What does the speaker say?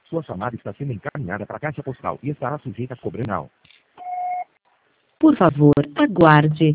Sua chamada está sendo encaminhada para a caixa postal e estará sujeita a cobrança. Por favor, aguarde.